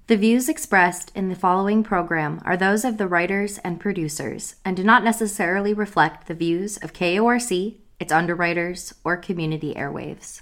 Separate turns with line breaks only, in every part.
The views expressed in the following program are those of the writers and producers and do not necessarily reflect the views of KORC, its underwriters, or Community Airwaves.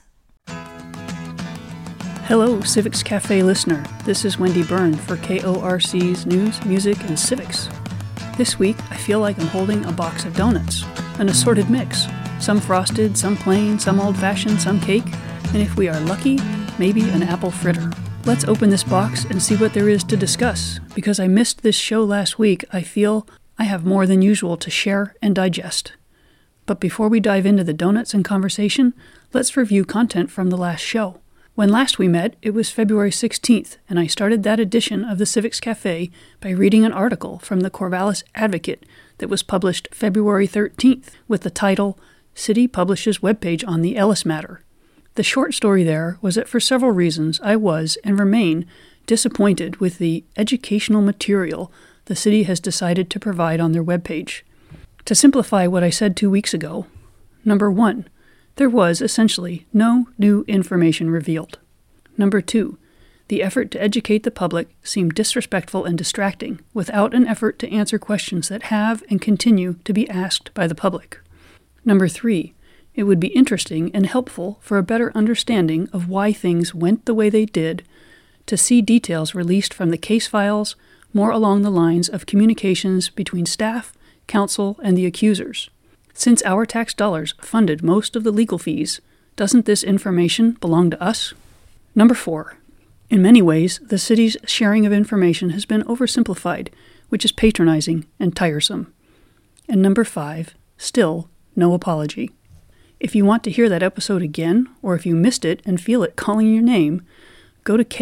Hello, Civics Cafe listener. This is Wendy Byrne for KORC's News, Music, and Civics. This week, I feel like I'm holding a box of donuts, an assorted mix. Some frosted, some plain, some old-fashioned, some cake, and if we are lucky, maybe an apple fritter. Let's open this box and see what there is to discuss. Because I missed this show last week, I feel I have more than usual to share and digest. But before we dive into the donuts and conversation, let's review content from the last show. When last we met, it was February 16th, and I started that edition of the Civics Cafe by reading an article from the Corvallis Advocate that was published February 13th with the title, City Publishes Webpage on the Ellis Matter. The short story there was that for several reasons I was and remain disappointed with the educational material the city has decided to provide on their webpage. To simplify what I said 2 weeks ago, number 1, there was essentially no new information revealed. Number 2, the effort to educate the public seemed disrespectful and distracting without an effort to answer questions that have and continue to be asked by the public. Number 3, it would be interesting and helpful for a better understanding of why things went the way they did to see details released from the case files more along the lines of communications between staff, counsel, and the accusers. Since our tax dollars funded most of the legal fees, doesn't this information belong to us? Number 4. In many ways, the city's sharing of information has been oversimplified, which is patronizing and tiresome. And number 5, still no apology. If you want to hear that episode again, or if you missed it and feel it calling your name, go to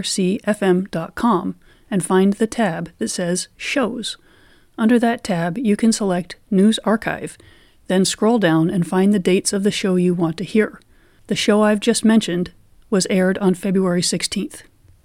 korcfm.com and find the tab that says Shows. Under that tab, you can select News Archive, then scroll down and find the dates of the show you want to hear. The show I've just mentioned was aired on February 16th.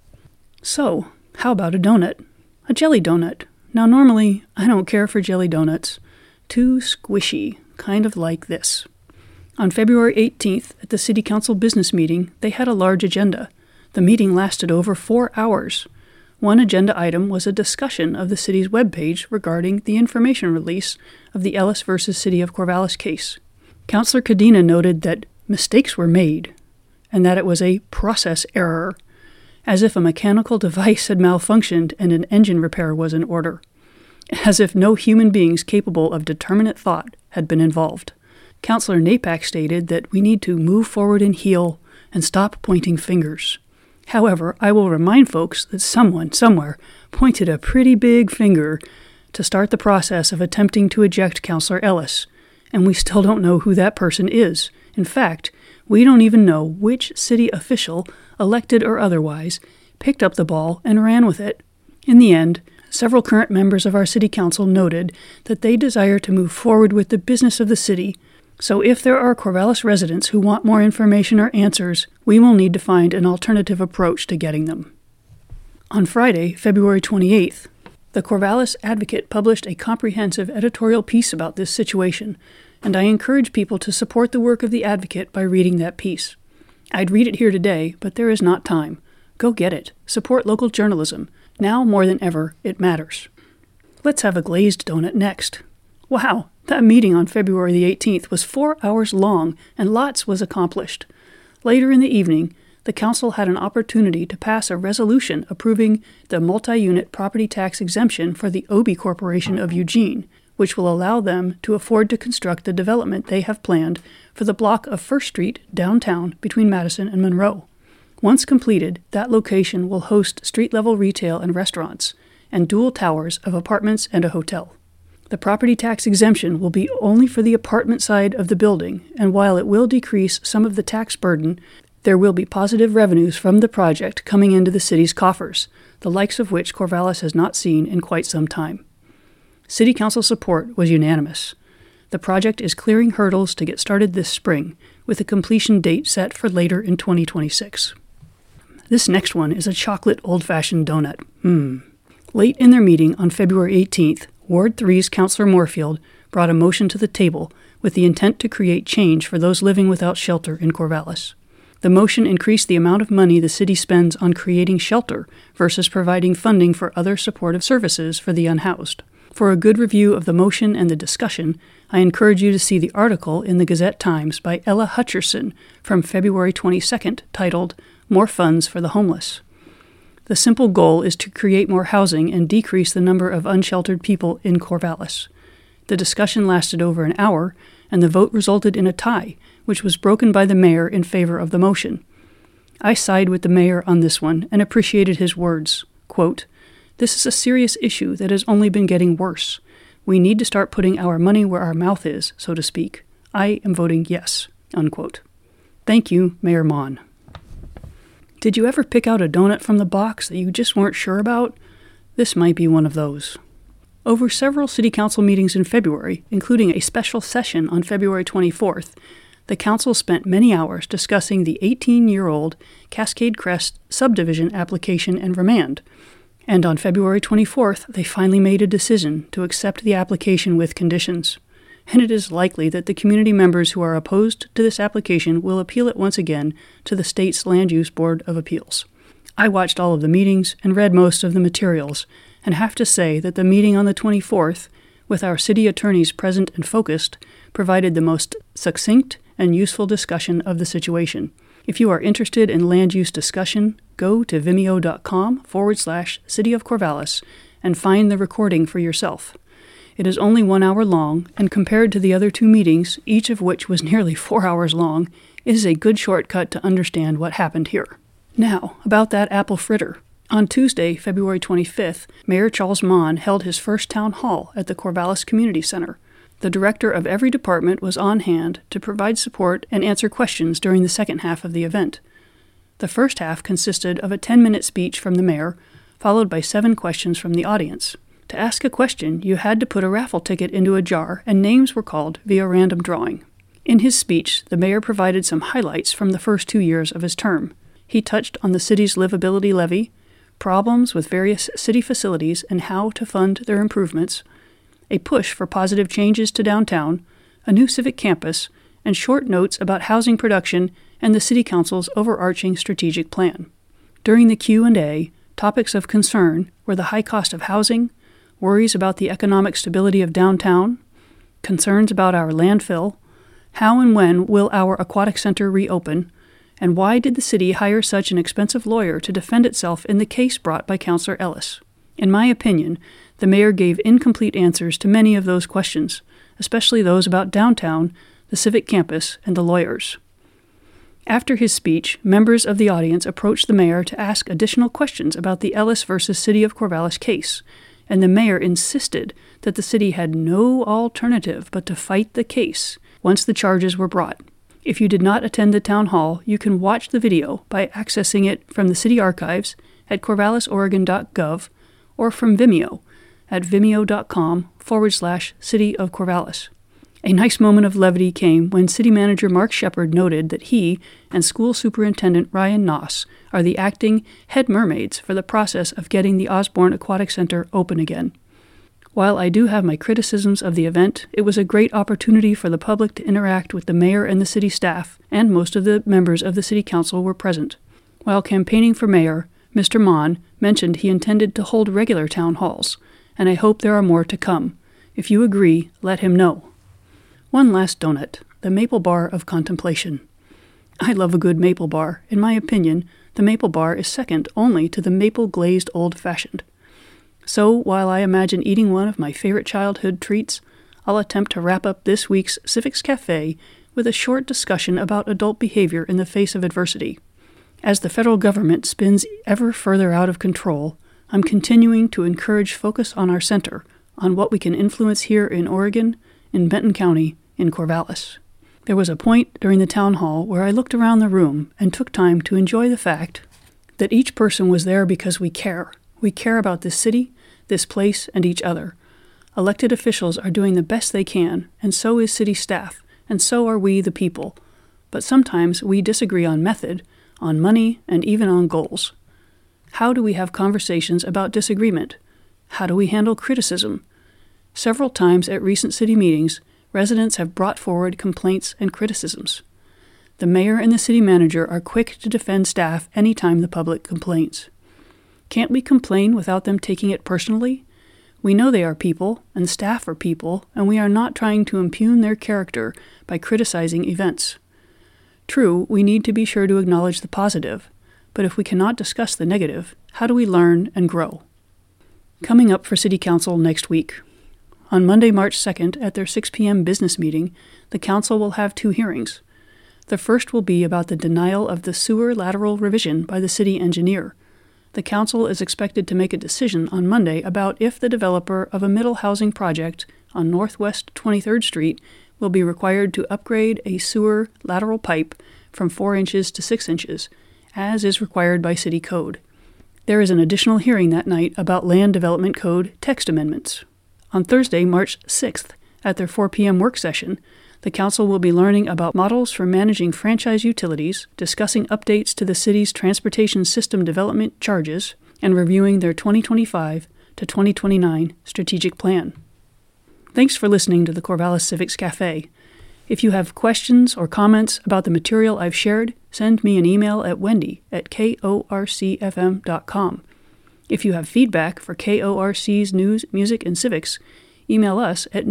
So, how about a donut? A jelly donut. Now, normally, I don't care for jelly donuts. Too squishy, kind of like this. On February 18th, at the City Council business meeting, they had a large agenda. The meeting lasted over 4 hours. One agenda item was a discussion of the city's webpage regarding the information release of the Ellis v. City of Corvallis case. Councillor Cadena noted that mistakes were made, and that it was a process error, as if a mechanical device had malfunctioned and an engine repair was in order, as if no human beings capable of determinate thought had been involved. Councillor Napak stated that we need to move forward and heal and stop pointing fingers. However, I will remind folks that someone, somewhere, pointed a pretty big finger to start the process of attempting to eject Councillor Ellis, and we still don't know who that person is. In fact, we don't even know which city official, elected or otherwise, picked up the ball and ran with it. In the end, several current members of our city council noted that they desire to move forward with the business of the city. So if there are Corvallis residents who want more information or answers, we will need to find an alternative approach to getting them. On Friday, February 28th, the Corvallis Advocate published a comprehensive editorial piece about this situation, and I encourage people to support the work of the Advocate by reading that piece. I'd read it here today, but there is not time. Go get it. Support local journalism. Now more than ever, it matters. Let's have a glazed donut next. Wow, that meeting on February the 18th was 4 hours long, and lots was accomplished. Later in the evening, the council had an opportunity to pass a resolution approving the multi-unit property tax exemption for the Obie Corporation of Eugene, which will allow them to afford to construct the development they have planned for the block of First Street downtown between Madison and Monroe. Once completed, that location will host street-level retail and restaurants, and dual towers of apartments and a hotel. The property tax exemption will be only for the apartment side of the building, and while it will decrease some of the tax burden, there will be positive revenues from the project coming into the city's coffers, the likes of which Corvallis has not seen in quite some time. City Council support was unanimous. The project is clearing hurdles to get started this spring, with a completion date set for later in 2026. This next one is a chocolate old-fashioned donut. Late in their meeting on February 18th, Ward 3's Councillor Moorfield brought a motion to the table with the intent to create change for those living without shelter in Corvallis. The motion increased the amount of money the city spends on creating shelter versus providing funding for other supportive services for the unhoused. For a good review of the motion and the discussion, I encourage you to see the article in the Gazette-Times by Ella Hutcherson from February 22nd titled More Funds for the Homeless. The simple goal is to create more housing and decrease the number of unsheltered people in Corvallis. The discussion lasted over an hour, and the vote resulted in a tie, which was broken by the mayor in favor of the motion. I side with the mayor on this one and appreciated his words. Quote, "This is a serious issue that has only been getting worse. We need to start putting our money where our mouth is, so to speak. I am voting yes." Unquote. Thank you, Mayor Mon. Did you ever pick out a donut from the box that you just weren't sure about? This might be one of those. Over several city council meetings in February, including a special session on February 24th, the council spent many hours discussing the 18-year-old Cascade Crest subdivision application and remand. And on February 24th, they finally made a decision to accept the application with conditions. And it is likely that the community members who are opposed to this application will appeal it once again to the state's Land Use Board of Appeals. I watched all of the meetings and read most of the materials, and have to say that the meeting on the 24th, with our city attorneys present and focused, provided the most succinct and useful discussion of the situation. If you are interested in land use discussion, go to vimeo.com/City of Corvallis and find the recording for yourself. It is only 1 hour long, and compared to the other two meetings, each of which was nearly 4 hours long, it is a good shortcut to understand what happened here. Now, about that apple fritter. On Tuesday, February 25th, Mayor Charles Mon held his first town hall at the Corvallis Community Center. The director of every department was on hand to provide support and answer questions during the second half of the event. The first half consisted of a 10-minute speech from the mayor, followed by 7 questions from the audience. To ask a question, you had to put a raffle ticket into a jar, and names were called via random drawing. In his speech, the mayor provided some highlights from the first 2 years of his term. He touched on the city's livability levy, problems with various city facilities and how to fund their improvements, a push for positive changes to downtown, a new civic campus, and short notes about housing production and the City Council's overarching strategic plan. During the Q&A, topics of concern were the high cost of housing, worries about the economic stability of downtown, concerns about our landfill, how and when will our aquatic center reopen, and why did the city hire such an expensive lawyer to defend itself in the case brought by Councillor Ellis? In my opinion, the mayor gave incomplete answers to many of those questions, especially those about downtown, the civic campus, and the lawyers. After his speech, members of the audience approached the mayor to ask additional questions about the Ellis versus City of Corvallis case, and the mayor insisted that the city had no alternative but to fight the case once the charges were brought. If you did not attend the town hall, you can watch the video by accessing it from the city archives at corvallisoregon.gov or from Vimeo at vimeo.com/City of Corvallis. A nice moment of levity came when City Manager Mark Shepard noted that he and School Superintendent Ryan Noss are the acting head mermaids for the process of getting the Osborne Aquatic Center open again. While I do have my criticisms of the event, it was a great opportunity for the public to interact with the mayor and the city staff, and most of the members of the City Council were present. While campaigning for mayor, Mr. Mon mentioned he intended to hold regular town halls, and I hope there are more to come. If you agree, let him know. One last donut, the Maple Bar of Contemplation. I love a good maple bar. In my opinion, the maple bar is second only to the maple glazed old-fashioned. So, while I imagine eating one of my favorite childhood treats, I'll attempt to wrap up this week's Civics Cafe with a short discussion about adult behavior in the face of adversity. As the federal government spins ever further out of control, I'm continuing to encourage focus on our center, on what we can influence here in Oregon, in Benton County, in Corvallis. There was a point during the town hall where I looked around the room and took time to enjoy the fact that each person was there because we care. We care about this city, this place, and each other. Elected officials are doing the best they can, and so is city staff, and so are we, the people. But sometimes we disagree on method, on money, and even on goals. How do we have conversations about disagreement? How do we handle criticism? Several times at recent city meetings, residents have brought forward complaints and criticisms. The mayor and the city manager are quick to defend staff anytime the public complains. Can't we complain without them taking it personally? We know they are people, and staff are people, and we are not trying to impugn their character by criticizing events. True, we need to be sure to acknowledge the positive, but if we cannot discuss the negative, how do we learn and grow? Coming up for City Council next week. On Monday, March 2nd, at their 6 p.m. business meeting, the Council will have 2 hearings. The first will be about the denial of the sewer lateral revision by the city engineer. The Council is expected to make a decision on Monday about if the developer of a middle housing project on Northwest 23rd Street will be required to upgrade a sewer lateral pipe from 4 inches to 6 inches, as is required by city code. There is an additional hearing that night about Land Development Code text amendments. On Thursday, March 6th, at their 4 p.m. work session, the Council will be learning about models for managing franchise utilities, discussing updates to the city's transportation system development charges, and reviewing their 2025 to 2029 strategic plan. Thanks for listening to the Corvallis Civics Cafe. If you have questions or comments about the material I've shared, send me an email at wendy@korcfm.com. If you have feedback for KORC's news, music, and civics, email us at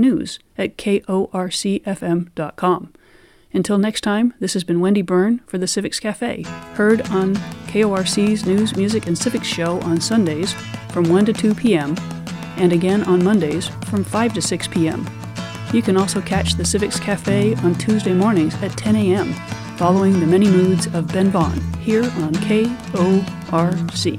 news@korcfm.com. Until next time, this has been Wendy Byrne for the Civics Cafe, heard on KORC's News, Music, and Civics show on Sundays from 1 to 2 p.m., and again on Mondays from 5 to 6 p.m. You can also catch the Civics Cafe on Tuesday mornings at 10 a.m., following the many moods of Ben Vaughn, here on KORC.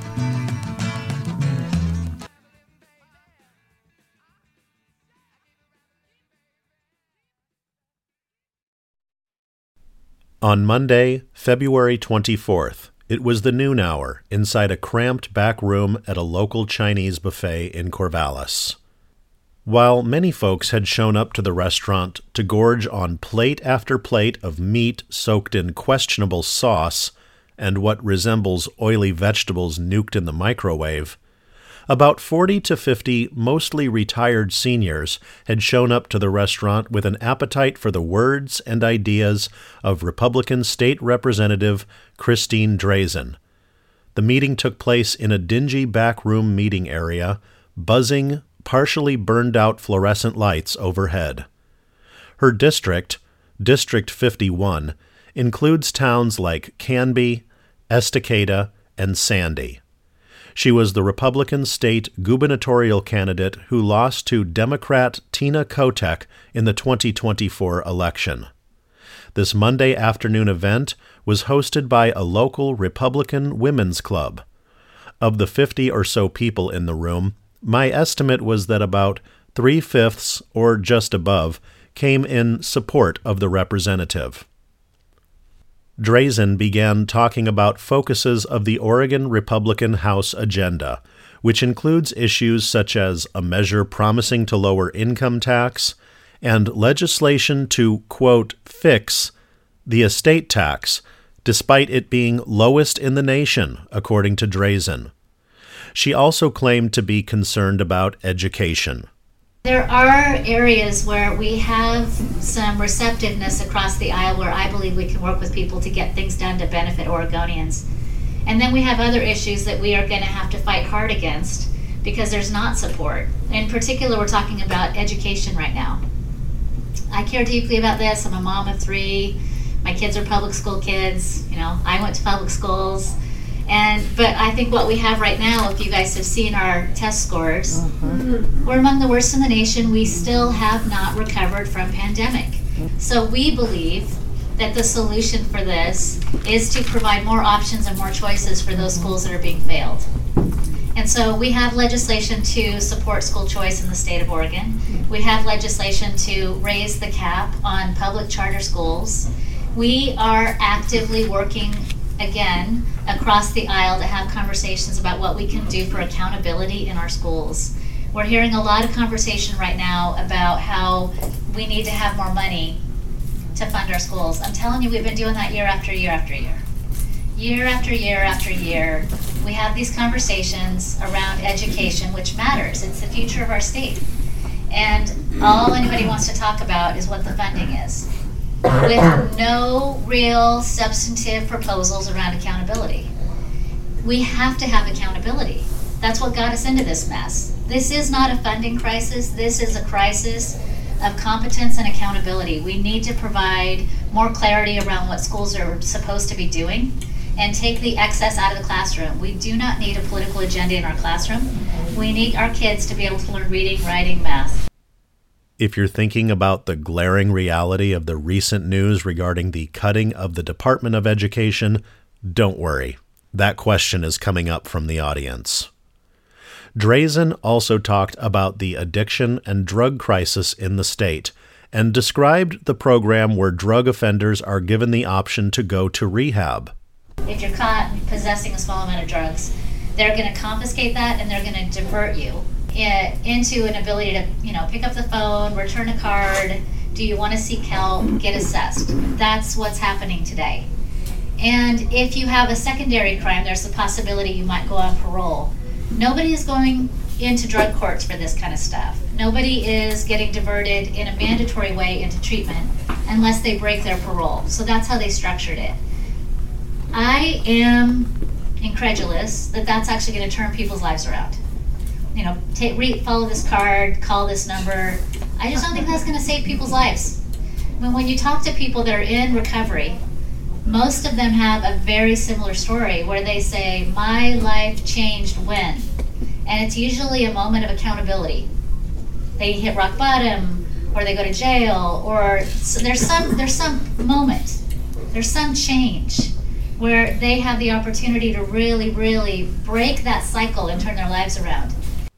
On Monday, February 24th, it was the noon hour inside a cramped back room at a local Chinese buffet in Corvallis. While many folks had shown up to the restaurant to gorge on plate after plate of meat soaked in questionable sauce and what resembles oily vegetables nuked in the microwave, about 40 to 50 mostly retired seniors had shown up to the restaurant with an appetite for the words and ideas of Republican State Representative Christine Drazen. The meeting took place in a dingy backroom meeting area, buzzing, partially burned-out fluorescent lights overhead. Her district, District 51, includes towns like Canby, Estacada, and Sandy. She was the Republican state gubernatorial candidate who lost to Democrat Tina Kotek in the 2024 election. This Monday afternoon event was hosted by a local Republican women's club. Of the 50 or so people in the room, my estimate was that about 3/5, or just above, came in support of the representative. Drazen began talking about focuses of the Oregon Republican House agenda, which includes issues such as a measure promising to lower income tax and legislation to, quote, fix the estate tax, despite it being lowest in the nation, according to Drazen. She also claimed to be concerned about education.
There are areas where we have some receptiveness across the aisle where I believe we can work with people to get things done to benefit Oregonians. And then we have other issues that we are going to have to fight hard against because there's not support. In particular, we're talking about education right now. I care deeply about this. I'm a mom of 3. My kids are public school kids. I went to public schools. But I think what we have right now, if you guys have seen our test scores, we're among the worst in the nation. We still have not recovered from pandemic. So we believe that the solution for this is to provide more options and more choices for those schools that are being failed. And so we have legislation to support school choice in the state of Oregon. We have legislation to raise the cap on public charter schools. We are actively working again across the aisle to have conversations about what we can do for accountability in our schools. We're hearing a lot of conversation right now about how we need to have more money to fund our schools. I'm telling you, we've been doing that year after year after year. Year after year after year, we have these conversations around education, which matters. It's the future of our state. And all anybody wants to talk about is what the funding is. with no real substantive proposals around accountability. We have to have accountability. That's what got us into this mess. This is not a funding crisis. This is a crisis of competence and accountability. We need to provide more clarity around what schools are supposed to be doing and take the excess out of the classroom. We do not need a political agenda in our classroom. We need our kids to be able to learn reading, writing, math.
If you're thinking about the glaring reality of the recent news regarding the cutting of the Department of Education, don't worry. That question is coming up from the audience. Drazen also talked about the addiction and drug crisis in the state and described the program where drug offenders are given the option to go to rehab.
If you're caught possessing a small amount of drugs, they're going to confiscate that and they're going to divert you into an ability to, pick up the phone, return a card. Do you want to seek help? Get assessed. That's what's happening today. And if you have a secondary crime, there's the possibility you might go on parole. Nobody is going into drug courts for this kind of stuff. Nobody is getting diverted in a mandatory way into treatment unless they break their parole. So that's how they structured it. I am incredulous that that's actually going to turn people's lives around. Follow this card, call this number. I just don't think that's going to save people's lives. When you talk to people that are in recovery, most of them have a very similar story where they say, my life changed when? And it's usually a moment of accountability. They hit rock bottom, or they go to jail, or so there's some moment, there's some change where they have the opportunity to really, really break that cycle and turn their lives around.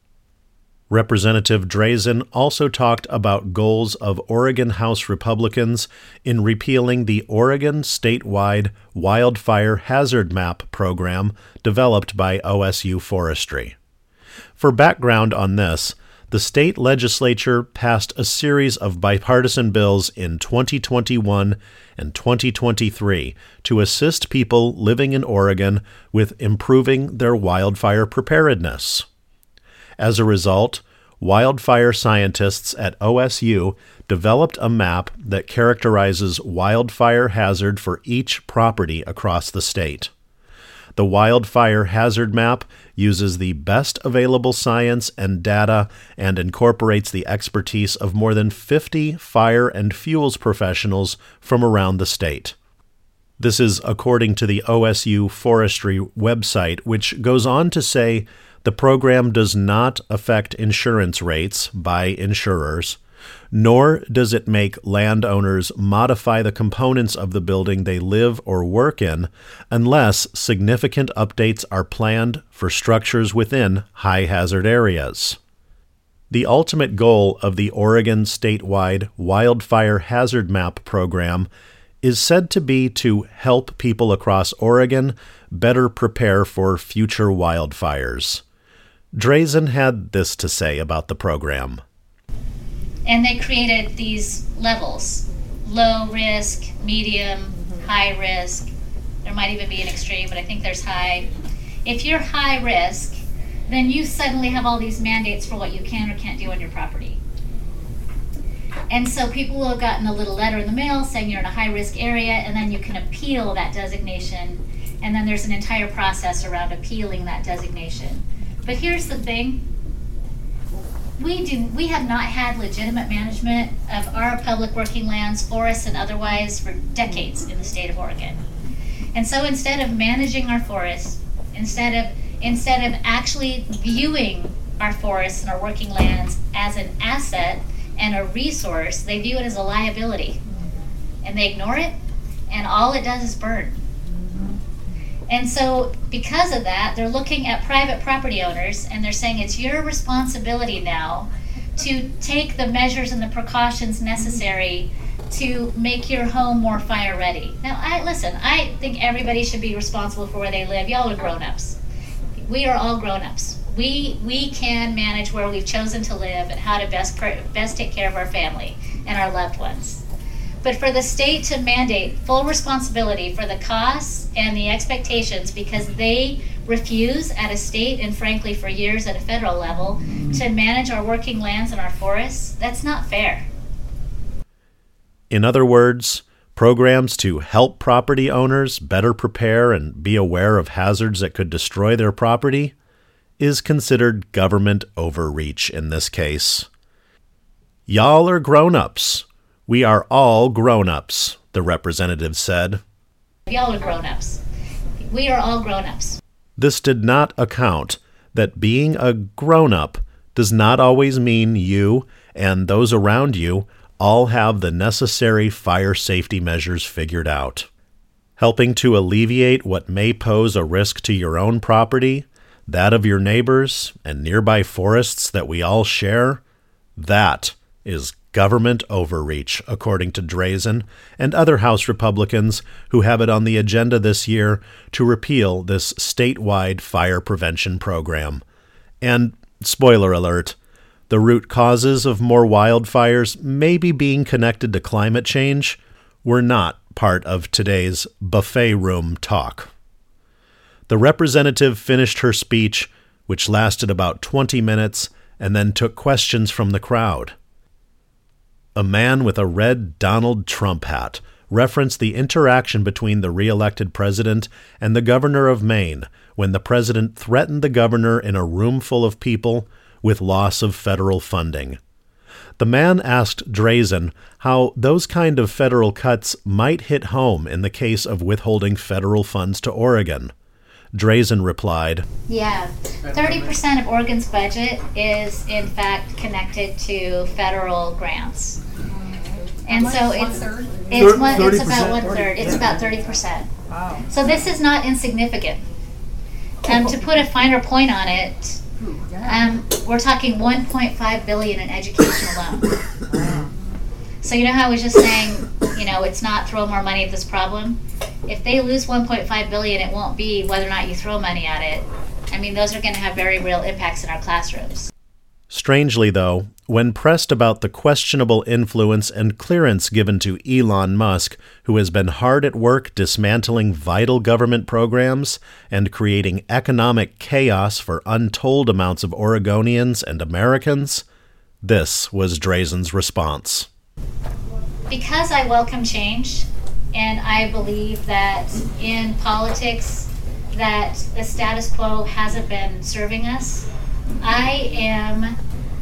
Representative Drazen also talked about goals of Oregon House Republicans in repealing the Oregon statewide wildfire hazard map program developed by OSU Forestry. For background on this, the state legislature passed a series of bipartisan bills in 2021 and 2023 to assist people living in Oregon with improving their wildfire preparedness. As a result, wildfire scientists at OSU developed a map that characterizes wildfire hazard for each property across the state. The wildfire hazard map uses the best available science and data and incorporates the expertise of more than 50 fire and fuels professionals from around the state. This is according to the OSU Forestry website, which goes on to say the program does not affect insurance rates by insurers, nor does it make landowners modify the components of the building they live or work in unless significant updates are planned for structures within high-hazard areas. The ultimate goal of the Oregon statewide Wildfire Hazard Map program is said to be to help people across Oregon better prepare for future wildfires. Drazen had this to say about the program.
And they created these levels: low risk, medium, high risk. There might even be an extreme, but I think there's high. If you're high risk, then you suddenly have all these mandates for what you can or can't do on your property. And so people will have gotten a little letter in the mail saying you're in a high risk area, and then you can appeal that designation. And then there's an entire process around appealing that designation. But here's the thing. We have not had legitimate management of our public working lands, forests, and otherwise for decades in the state of Oregon. And so instead of managing our forests, instead of actually viewing our forests and our working lands as an asset and a resource, they view it as a liability. And they ignore it, and all it does is burn. And so because of that, they're looking at private property owners and they're saying it's your responsibility now to take the measures and the precautions necessary to make your home more fire ready. Now, I think everybody should be responsible for where they live. Y'all are grown-ups. We are all grown-ups. We can manage where we've chosen to live and how to best take care of our family and our loved ones. But for the state to mandate full responsibility for the costs and the expectations because they refuse at a state and frankly for years at a federal level to manage our working lands and our forests, that's not fair.
In other words, programs to help property owners better prepare and be aware of hazards that could destroy their property, is considered government overreach in this case. Y'all are grown-ups. We are all grown-ups, the representative said.
Y'all are grown-ups. We are all grown-ups.
This did not account that being a grown-up does not always mean you and those around you all have the necessary fire safety measures figured out. Helping to alleviate what may pose a risk to your own property, that of your neighbors, and nearby forests that we all share, that is government overreach, according to Drazen and other House Republicans who have it on the agenda this year to repeal this statewide fire prevention program. And, spoiler alert, the root causes of more wildfires maybe being connected to climate change were not part of today's buffet room talk. The representative finished her speech, which lasted about 20 minutes, and then took questions from the crowd. A man with a red Donald Trump hat referenced the interaction between the re-elected president and the governor of Maine when the president threatened the governor in a room full of people with loss of federal funding. The man asked Drazen how those kind of federal cuts might hit home in the case of withholding federal funds to Oregon. Drazen replied,
Yeah, 30% of Oregon's budget is in fact connected to federal grants. And so it's about 1/3. It's about 30%.
Wow.
So this is not insignificant. To put a finer point on it, we're talking $1.5 billion in education alone. So you know how I was just saying, it's not throw more money at this problem? If they lose $1.5 billion, it won't be whether or not you throw money at it. I mean, those are going to have very real impacts in our classrooms.
Strangely, though, when pressed about the questionable influence and clearance given to Elon Musk, who has been hard at work dismantling vital government programs and creating economic chaos for untold amounts of Oregonians and Americans, this was Drazen's response.
Because I welcome change, and I believe that in politics that the status quo hasn't been serving us, I am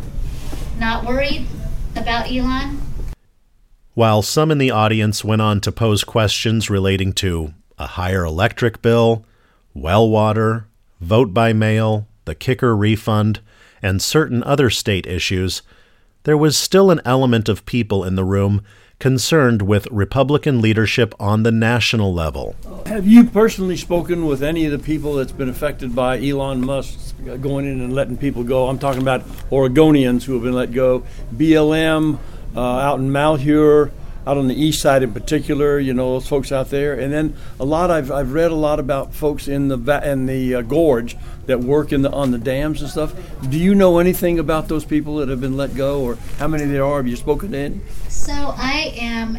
not worried about Elon.
While some in the audience went on to pose questions relating to a higher electric bill, well water, vote by mail, the kicker refund, and certain other state issues, there was still an element of people in the room concerned with Republican leadership on the national level.
Have you personally spoken with any of the people that's been affected by Elon Musk going in and letting people go? I'm talking about Oregonians who have been let go. BLM out in Malheur, out on the east side in particular, those folks out there. And then I've read a lot about folks in the gorge that work on the dams and stuff. Do you know anything about those people that have been let go, or how many there are? Have you spoken to any?
So I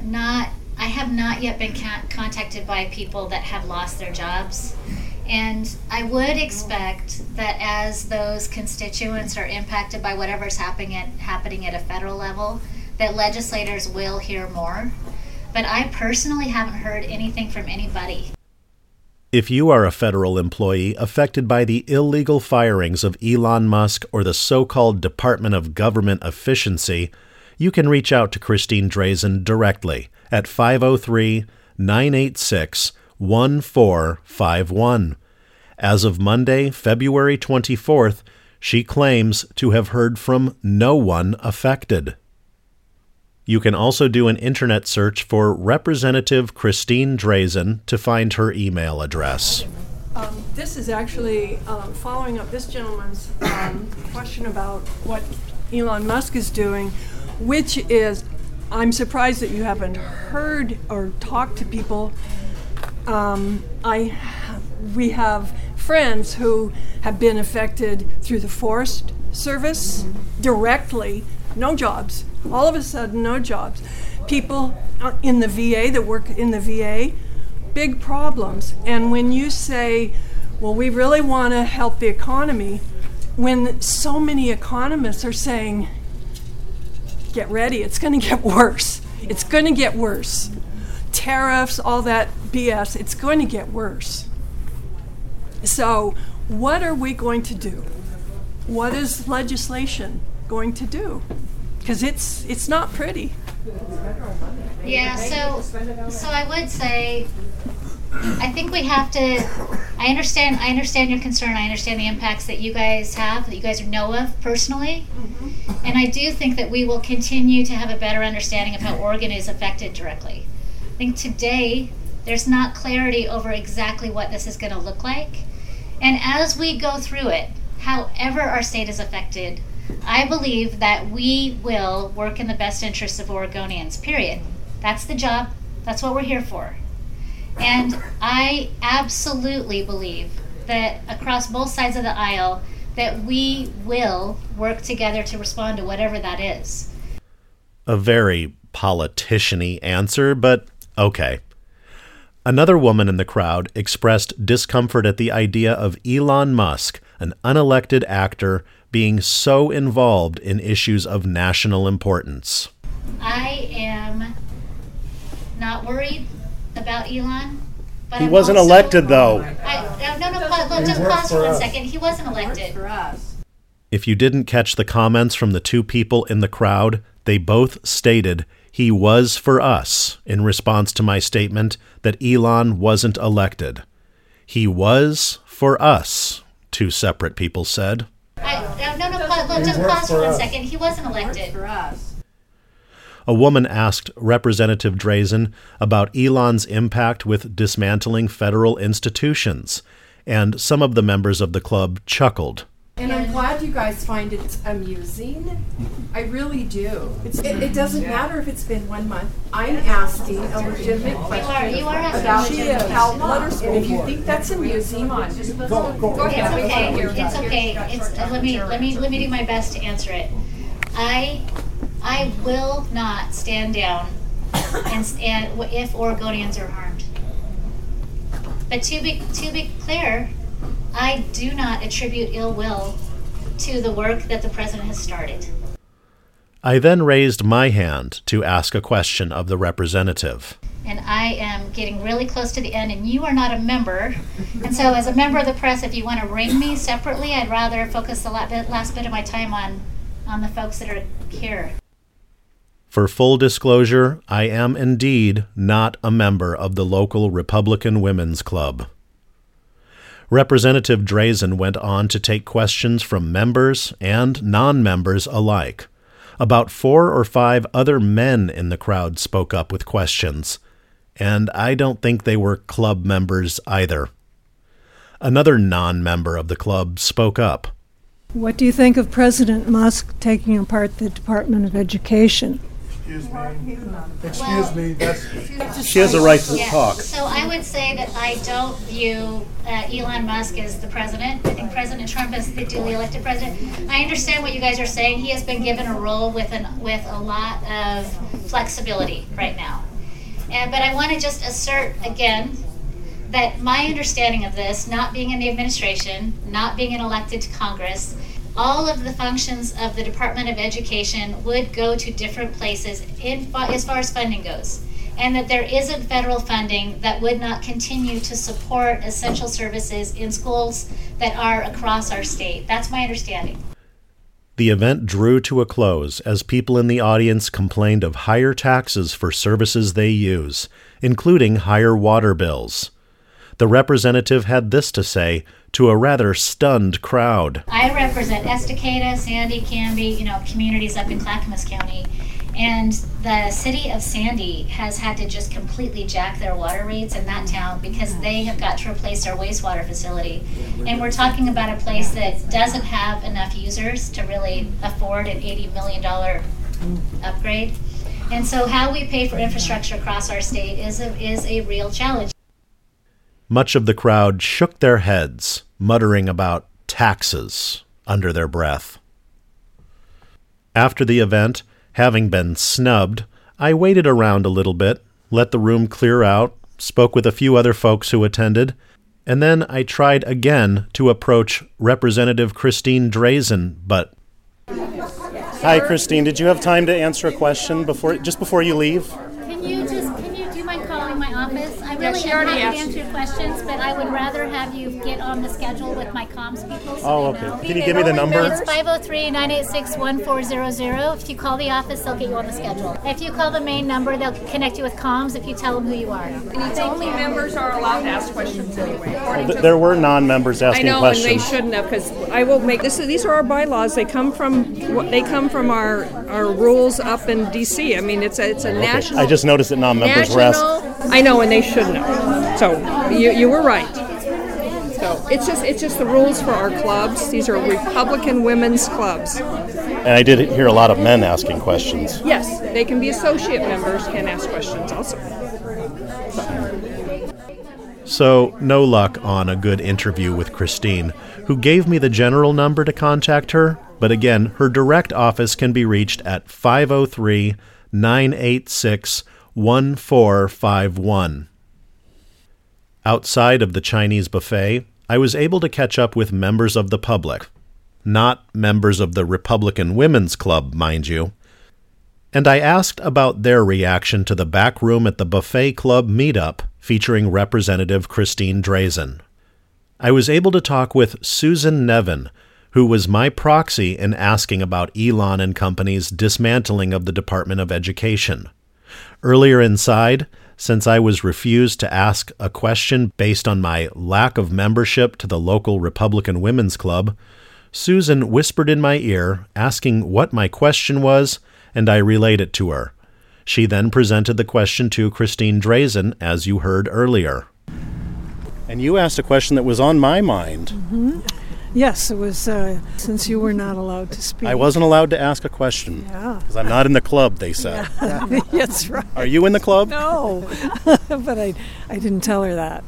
have not yet been contacted by people that have lost their jobs. And I would expect that as those constituents are impacted by whatever's happening at a federal level, that legislators will hear more. But I personally haven't heard anything from anybody.
If you are a federal employee affected by the illegal firings of Elon Musk or the so-called Department of Government Efficiency, you can reach out to Christine Drazen directly at 503-986-1451. As of Monday, February 24th, she claims to have heard from no one affected. You can also do an internet search for Representative Christine Drazen to find her email address.
This is actually following up this gentleman's question about what Elon Musk is doing, which is, I'm surprised that you haven't heard or talked to people. We have friends who have been affected through the Forest Service directly, no jobs. All of a sudden, no jobs. People in the VA that work in the VA, big problems. And when you say, well, we really want to help the economy, when so many economists are saying, get ready, it's going to get worse. It's going to get worse. tariffs, all that BS, it's going to get worse. So what are we going to do? What is legislation going to do? Because it's not pretty.
Yeah, so I would say, I think we have to, I understand your concern, I understand the impacts that you guys have, that you guys know of personally, and I do think that we will continue to have a better understanding of how Oregon is affected directly. I think today, there's not clarity over exactly what this is going to look like, and as we go through it, however our state is affected, I believe that we will work in the best interests of Oregonians, period. That's the job. That's what we're here for. And I absolutely believe that across both sides of the aisle, that we will work together to respond to whatever that is.
A very politician-y answer, but okay. Another woman in the crowd expressed discomfort at the idea of Elon Musk, an unelected actor, being so involved in issues of national importance.
I am not worried about Elon. But
he wasn't elected, though.
Just pause for 1 second. He wasn't elected.
If you didn't catch the comments from the two people in the crowd, they both stated he was for us in response to my statement that Elon wasn't elected. He was for us, two separate people said.
Just pause for 1 second. He wasn't elected.
A woman asked Representative Drazen about Elon's impact with dismantling federal institutions, and some of the members of the club chuckled.
And I'm glad you guys find it amusing. I really do. It doesn't matter if it's been 1 month. I'm asking a legitimate question
You are asking
about
a legitimate
how law. And if you think that's amusing, go ahead.
It's okay. Let me do my best to answer it. I will not stand down and if Oregonians are harmed. But to be clear, I do not attribute ill will to the work that the president has started.
I then raised my hand to ask a question of the representative.
And I am getting really close to the end, and you are not a member. And so as a member of the press, if you want to ring me separately, I'd rather focus the last bit of my time on the folks that are here.
For full disclosure, I am indeed not a member of the local Republican Women's Club. Representative Drazen went on to take questions from members and non-members alike. About 4 or 5 other men in the crowd spoke up with questions, and I don't think they were club members either. Another non-member of the club spoke up.
What do you think of President Musk taking apart the Department of Education?
Excuse me. She has a right to talk.
So I would say that I don't view Elon Musk as the president. I think President Trump is the duly elected president. I understand what you guys are saying. He has been given a role with a lot of flexibility right now. But I want to just assert again that my understanding of this, not being in the administration, not being an elected to Congress, all of the functions of the Department of Education would go to different places as far as funding goes, and that there isn't federal funding that would not continue to support essential services in schools that are across our state. That's my understanding.
The event drew to a close as people in the audience complained of higher taxes for services they use, including higher water bills. The representative had this to say to a rather stunned crowd.
I represent Estacada, Sandy, Canby, communities up in Clackamas County, and the city of Sandy has had to just completely jack their water rates in that town because they have got to replace their wastewater facility. And we're talking about a place that doesn't have enough users to really afford an $80 million upgrade. And so how we pay for infrastructure across our state is a real challenge.
Much of the crowd shook their heads, muttering about taxes under their breath. After the event, having been snubbed, I waited around a little bit, let the room clear out, spoke with a few other folks who attended, and then I tried again to approach Representative Christine Drazen, but...
Hi, Christine. Did you have time to answer a question just before you leave?
Can you do you mind calling
really am happy to answer your questions, but I would rather have you get on the schedule with my comms people. So
okay. Can you give me the number?
It's 503-986-1400. If you call the office, they'll get you on the schedule. If you call the main number, they'll connect you with comms if you tell them who you are.
And it's only members are allowed to ask questions anyway.
There were non-members asking questions.
And they shouldn't have, because I will make this. These are our bylaws. They come from our rules up in D.C. I mean, it's a national.
I just noticed that non-members were asked.
I know, and they shouldn't have. So you were right. So it's just the rules for our clubs. These are Republican women's clubs.
And I did hear a lot of men asking questions.
Yes, they can be associate members, can ask questions also.
So, no luck on a good interview with Christine, who gave me the general number to contact her, but again, her direct office can be reached at 503-986-1451. Outside of the Chinese buffet, I was able to catch up with members of the public. Not members of the Republican Women's Club, mind you. And I asked about their reaction to the back room at the Buffet Club meetup featuring Representative Christine Drazan. I was able to talk with Susan Nevin, who was my proxy in asking about Elon and Company's dismantling of the Department of Education. Earlier inside, since I was refused to ask a question based on my lack of membership to the local Republican Women's Club, Susan whispered in my ear, asking what my question was, and I relayed it to her. She then presented the question to Christine Drazan, as you heard earlier.
And you asked a question that was on my mind.
Mm-hmm. Yes, it was since you were not allowed to speak.
I wasn't allowed to ask a question.
Yeah.
Because I'm not in the club, they said.
Yeah. That's right.
Are you in the club?
No, but I didn't tell her that.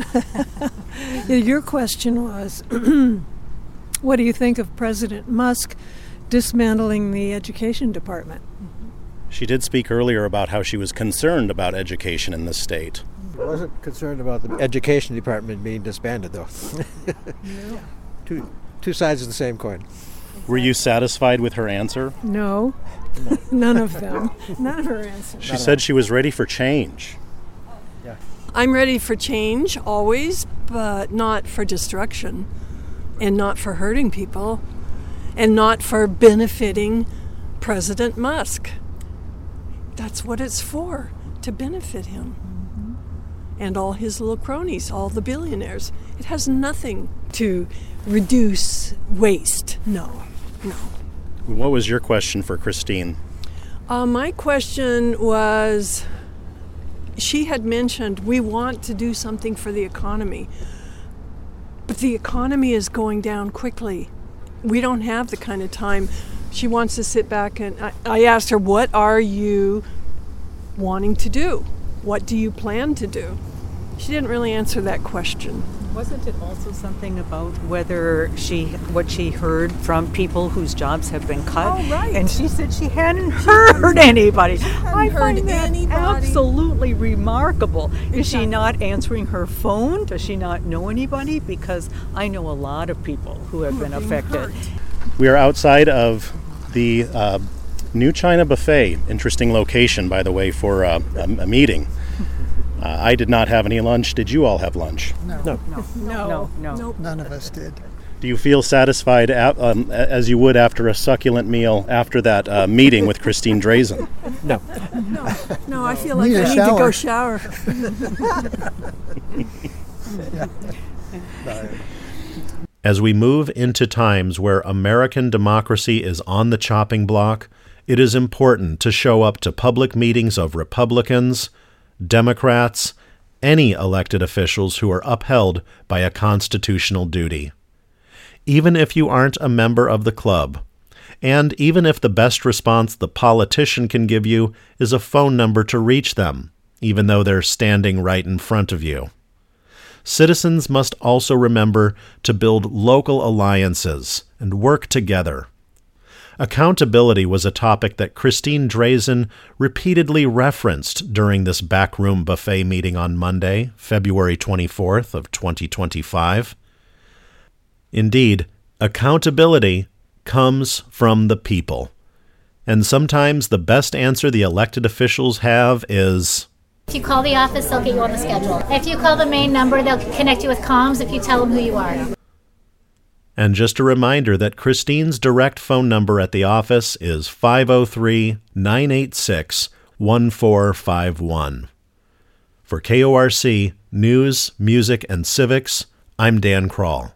Your question was, what do you think of President Musk dismantling the education department?
She did speak earlier about how she was concerned about education in this state.
I wasn't concerned about the education department being disbanded, though.
No.
Two sides of the same coin.
Were you satisfied with her answer?
No. None of them. None of her answers.
She said she was ready for change.
Yeah.
I'm ready for change, always, but not for destruction, and not for hurting people, and not for benefiting President Musk. That's what it's for, to benefit him. And all his little cronies, all the billionaires. It has nothing to reduce waste. No.
What was your question for Christine?
My question was, she had mentioned we want to do something for the economy, but the economy is going down quickly. We don't have the kind of time. She wants to sit back, and I asked her, what are you wanting to do? What do you plan to do? She didn't really answer that question.
Wasn't it also something about what she heard from people whose jobs have been cut?
Oh, right.
And she said she hadn't heard anybody. I
heard
find that
anybody.
absolutely remarkable. Is she not answering her phone? Does she not know anybody? Because I know a lot of people who have been affected.
We are outside of the New China Buffet. Interesting location, by the way, for a meeting. I did not have any lunch. Did you all have lunch?
No.
None of us did.
Do you feel satisfied as you would after a succulent meal after that meeting with Christine Drazan?
No, I feel like I need to go shower.
As we move into times where American democracy is on the chopping block, it is important to show up to public meetings of Republicans, Democrats, any elected officials who are upheld by a constitutional duty. Even if you aren't a member of the club, and even if the best response the politician can give you is a phone number to reach them, even though they're standing right in front of you. Citizens must also remember to build local alliances and work together. Accountability was a topic that Christine Drazan repeatedly referenced during this backroom buffet meeting on Monday, February 24th of 2025. Indeed, accountability comes from the people. And sometimes the best answer the elected officials have is
If you call the office, they'll get you on the schedule. If you call the main number, they'll connect you with comms if you tell them who you are.
And just a reminder that Christine's direct phone number at the office is 503-986-1451. For KORC News, Music, and Civics, I'm Dan Kroll.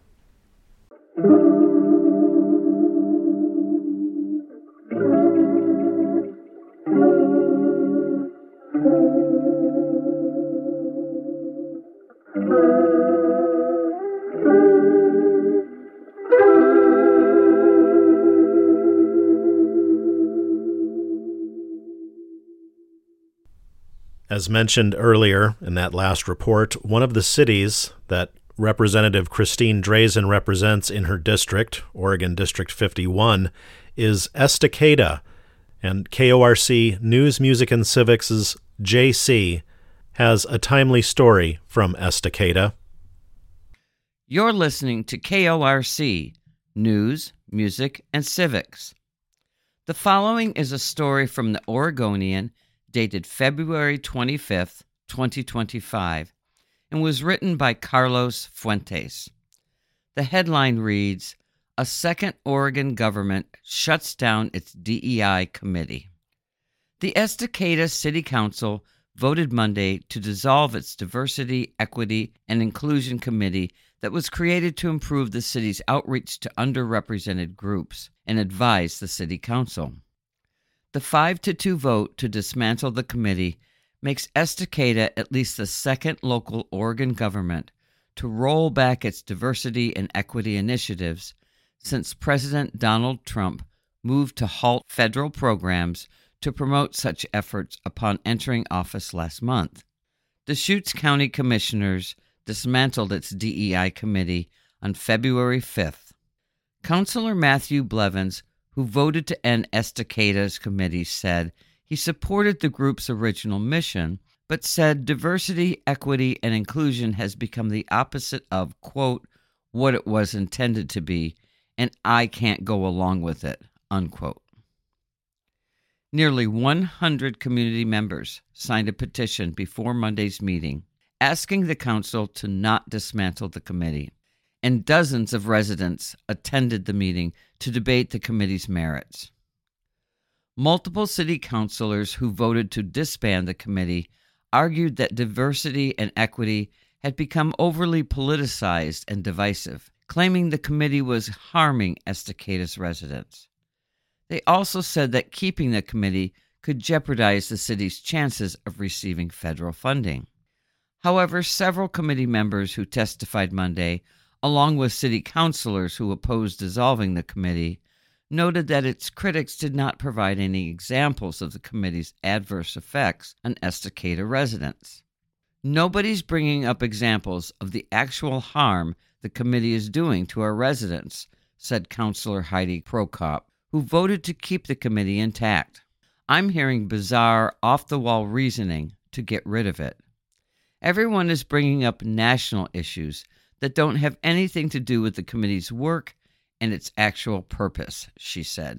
As mentioned earlier in that last report, one of the cities that Representative Christine Drazan represents in her district, Oregon District 51, is Estacada, and KORC News, Music, and Civics' JC has a timely story from Estacada.
You're listening to KORC News, Music, and Civics. The following is a story from the Oregonian dated February 25th, 2025, and was written by Carlos Fuentes. The headline reads, "A second Oregon government shuts down its DEI committee." The Estacada City Council voted Monday to dissolve its Diversity, Equity, and Inclusion Committee that was created to improve the city's outreach to underrepresented groups and advise the City Council. The 5-2 vote to dismantle the committee makes Estacada at least the second local Oregon government to roll back its diversity and equity initiatives since President Donald Trump moved to halt federal programs to promote such efforts upon entering office last month. Deschutes County Commissioners dismantled its DEI committee on February 5th. Councilor Matthew Blevins, who voted to end Estacada's committee, said he supported the group's original mission, but said diversity, equity, and inclusion has become the opposite of, quote, what it was intended to be, and I can't go along with it, unquote. Nearly 100 community members signed a petition before Monday's meeting asking the council to not dismantle the committee, and dozens of residents attended the meeting to debate the committee's merits. Multiple city councilors who voted to disband the committee argued that diversity and equity had become overly politicized and divisive, claiming the committee was harming Estacada's residents. They also said that keeping the committee could jeopardize the city's chances of receiving federal funding. However, several committee members who testified Monday, along with city councilors who opposed dissolving the committee, noted that its critics did not provide any examples of the committee's adverse effects on Estacada residents. Nobody's bringing up examples of the actual harm the committee is doing to our residents, said Councilor Heidi Prokop, who voted to keep the committee intact. I'm hearing bizarre, off-the-wall reasoning to get rid of it. Everyone is bringing up national issues that don't have anything to do with the committee's work and its actual purpose, she said.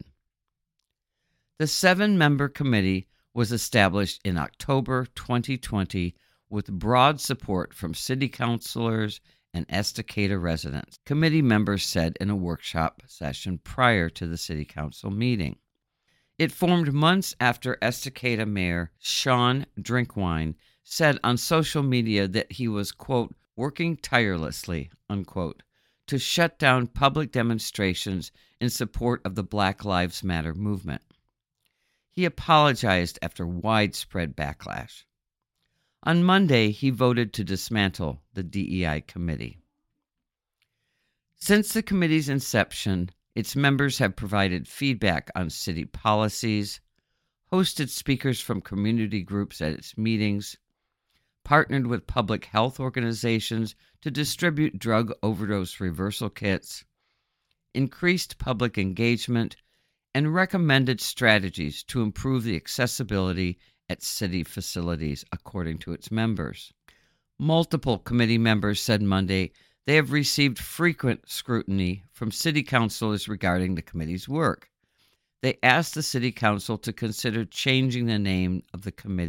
The 7-member committee was established in October 2020 with broad support from city councilors and Estacada residents, committee members said in a workshop session prior to the city council meeting. It formed months after Estacada Mayor Sean Drinkwine said on social media that he was, quote, working tirelessly, unquote, to shut down public demonstrations in support of the Black Lives Matter movement. He apologized after widespread backlash. On Monday, he voted to dismantle the DEI committee. Since the committee's inception, its members have provided feedback on city policies, hosted speakers from community groups at its meetings, partnered with public health organizations to distribute drug overdose reversal kits, increased public engagement, and recommended strategies to improve the accessibility at city facilities, according to its members. Multiple committee members said Monday they have received frequent scrutiny from city councilors regarding the committee's work. They asked the city council to consider changing the name of the committee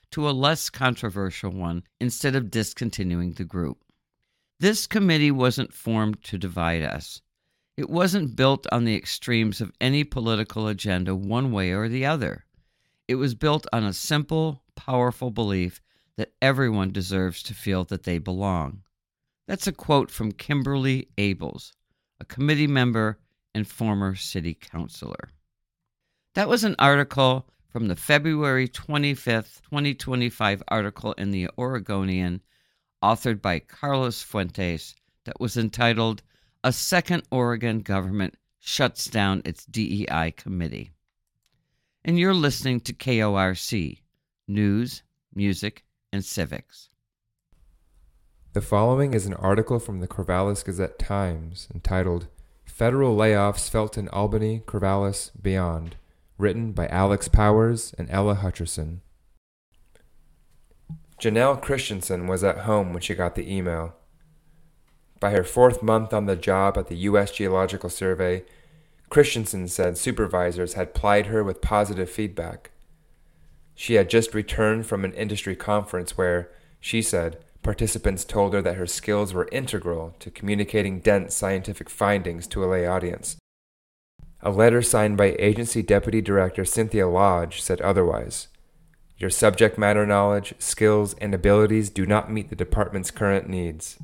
to a less controversial one instead of discontinuing the group. This committee wasn't formed to divide us. It wasn't built on the extremes of any political agenda one way or the other. It was built on a simple, powerful belief that everyone deserves to feel that they belong. That's a quote from Kimberly Abels, a committee member and former city councilor. That was an article from the February 25th, 2025 article in the Oregonian, authored by Carlos Fuentes, that was entitled, "A Second Oregon Government Shuts Down Its DEI Committee." And you're listening to KORC, News, Music, and Civics.
The following is an article from the Corvallis Gazette-Times entitled, "Federal Layoffs Felt in Albany, Corvallis, Beyond," written by Alex Powers and Ella Hutcherson. Janelle Christensen was at home when she got the email. By her 4th month on the job at the U.S. Geological Survey, Christensen said supervisors had plied her with positive feedback. She had just returned from an industry conference where, she said, participants told her that her skills were integral to communicating dense scientific findings to a lay audience. A letter signed by Agency Deputy Director Cynthia Lodge said otherwise. Your subject matter knowledge, skills, and abilities do not meet the department's current needs.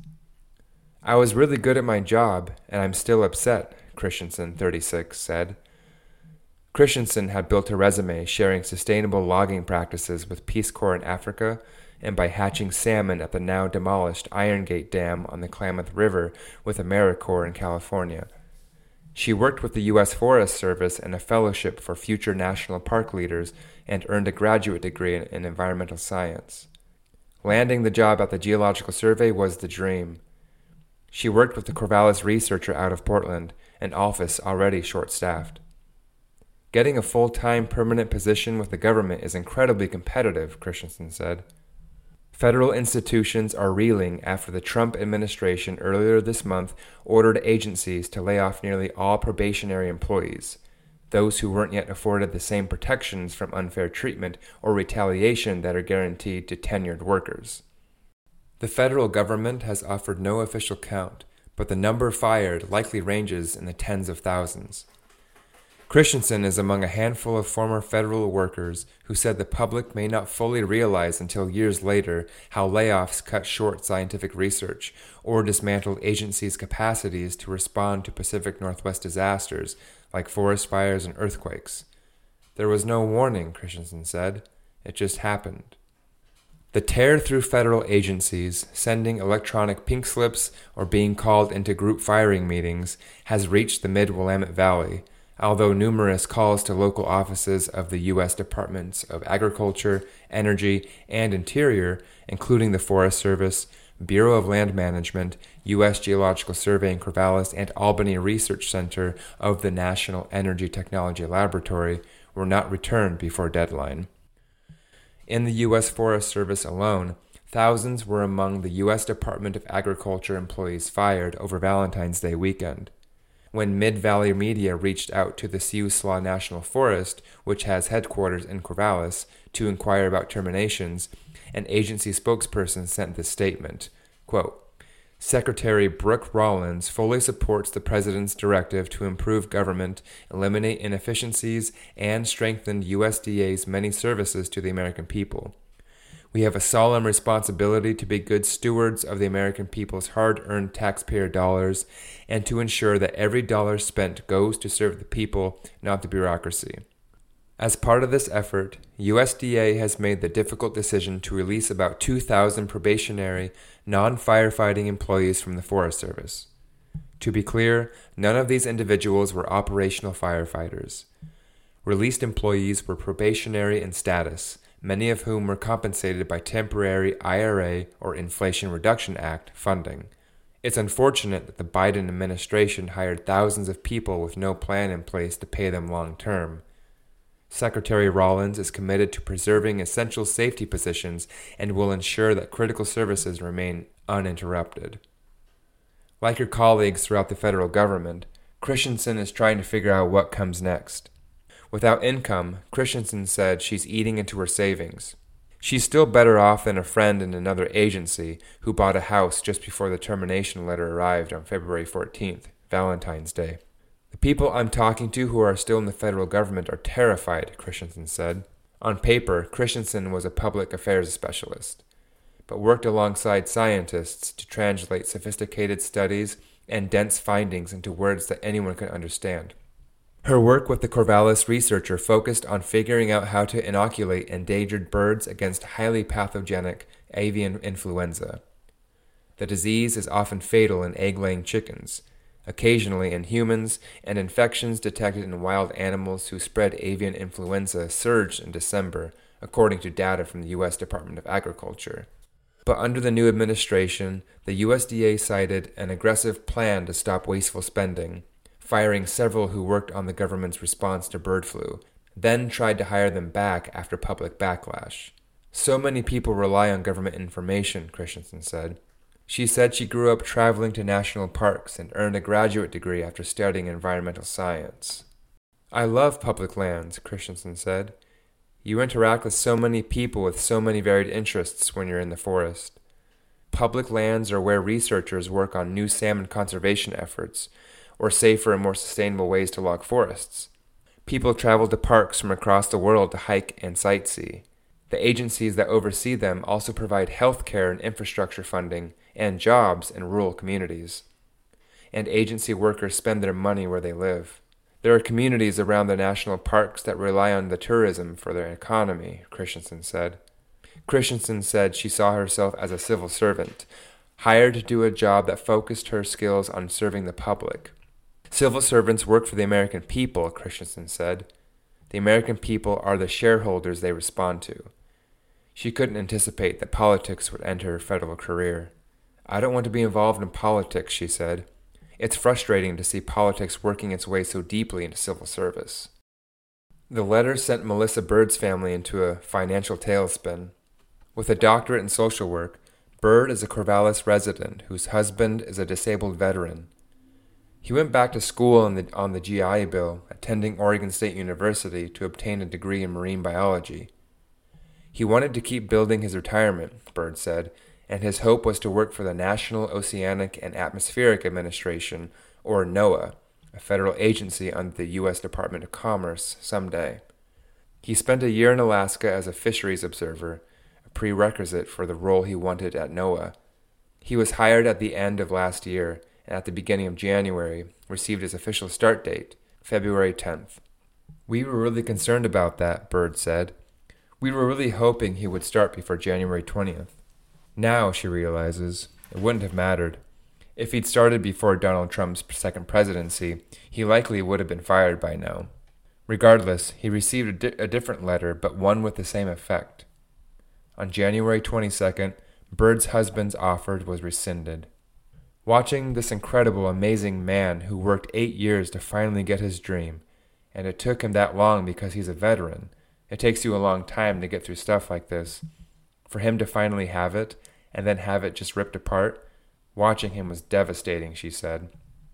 I was really good at my job, and I'm still upset, Christensen, 36, said. Christensen had built a resume sharing sustainable logging practices with Peace Corps in Africa and by hatching salmon at the now demolished Iron Gate Dam on the Klamath River with AmeriCorps in California. She worked with the U.S. Forest Service and a fellowship for future national park leaders and earned a graduate degree in environmental science. Landing the job at the Geological Survey was the dream. She worked with the Corvallis researcher out of Portland, an office already short-staffed. Getting a full-time permanent position with the government is incredibly competitive, Christensen said. Federal institutions are reeling after the Trump administration earlier this month ordered agencies to lay off nearly all probationary employees, those who weren't yet afforded the same protections from unfair treatment or retaliation that are guaranteed to tenured workers. The federal government has offered no official count, but the number fired likely ranges in the tens of thousands. Christensen is among a handful of former federal workers who said the public may not fully realize until years later how layoffs cut short scientific research or dismantled agencies' capacities to respond to Pacific Northwest disasters like forest fires and earthquakes. There was no warning, Christensen said. It just happened. The tear through federal agencies, sending electronic pink slips or being called into group firing meetings, has reached the Mid-Willamette Valley, although numerous calls to local offices of the U.S. Departments of Agriculture, Energy, and Interior, including the Forest Service, Bureau of Land Management, U.S. Geological Survey in Corvallis, and Albany Research Center of the National Energy Technology Laboratory, were not returned before deadline. In the U.S. Forest Service alone, thousands were among the U.S. Department of Agriculture employees fired over Valentine's Day weekend. When Mid-Valley Media reached out to the Siuslaw National Forest, which has headquarters in Corvallis, to inquire about terminations, an agency spokesperson sent this statement, quote, Secretary Brooke Rollins fully supports the President's directive to improve government, eliminate inefficiencies, and strengthen USDA's many services to the American people. We have a solemn responsibility to be good stewards of the American people's hard-earned taxpayer dollars and to ensure that every dollar spent goes to serve the people, not the bureaucracy. As part of this effort, USDA has made the difficult decision to release about 2,000 probationary, non-firefighting employees from the Forest Service. To be clear, none of these individuals were operational firefighters. Released employees were probationary in status, many of whom were compensated by temporary IRA or Inflation Reduction Act funding. It's unfortunate that the Biden administration hired thousands of people with no plan in place to pay them long term. Secretary Rollins is committed to preserving essential safety positions and will ensure that critical services remain uninterrupted. Like her colleagues throughout the federal government, Christensen is trying to figure out what comes next. Without income, Christensen said she's eating into her savings. She's still better off than a friend in another agency who bought a house just before the termination letter arrived on February 14th, Valentine's Day. The people I'm talking to who are still in the federal government are terrified, Christensen said. On paper, Christensen was a public affairs specialist, but worked alongside scientists to translate sophisticated studies and dense findings into words that anyone could understand. Her work with the Corvallis researcher focused on figuring out how to inoculate endangered birds against highly pathogenic avian influenza. The disease is often fatal in egg-laying chickens, occasionally in humans, and infections detected in wild animals who spread avian influenza surged in December, according to data from the U.S. Department of Agriculture. But under the new administration, the USDA cited an aggressive plan to stop wasteful spending, firing several who worked on the government's response to bird flu, then tried to hire them back after public backlash. So many people rely on government information, Christensen said. She said she grew up traveling to national parks and earned a graduate degree after studying environmental science. I love public lands, Christensen said. You interact with so many people with so many varied interests when you're in the forest. Public lands are where researchers work on new salmon conservation efforts, or safer and more sustainable ways to log forests. People travel to parks from across the world to hike and sightsee. The agencies that oversee them also provide health care and infrastructure funding and jobs in rural communities. And agency workers spend their money where they live. There are communities around the national parks that rely on the tourism for their economy, Christensen said. Christensen said she saw herself as a civil servant, hired to do a job that focused her skills on serving the public. Civil servants work for the American people, Christensen said. The American people are the shareholders they respond to. She couldn't anticipate that politics would enter her federal career. I don't want to be involved in politics, she said. It's frustrating to see politics working its way so deeply into civil service. The letter sent Melissa Bird's family into a financial tailspin. With a doctorate in social work, Bird is a Corvallis resident whose husband is a disabled veteran. He went back to school on the GI Bill, attending Oregon State University to obtain a degree in marine biology. He wanted to keep building his retirement, Bird said, and his hope was to work for the National Oceanic and Atmospheric Administration, or NOAA, a federal agency under the U.S. Department of Commerce, someday. He spent a year in Alaska as a fisheries observer, a prerequisite for the role he wanted at NOAA. He was hired at the end of last year, and at the beginning of January, received his official start date, February 10th. We were really concerned about that, Bird said. We were really hoping he would start before January 20th. Now, she realizes, it wouldn't have mattered. If he'd started before Donald Trump's second presidency, he likely would have been fired by now. Regardless, he received a different letter, but one with the same effect. On January 22nd, Bird's husband's offer was rescinded. Watching this incredible, amazing man who worked 8 years to finally get his dream, and it took him that long because he's a veteran. It takes you a long time to get through stuff like this. For him to finally have it, and then have it just ripped apart, watching him was devastating, she said.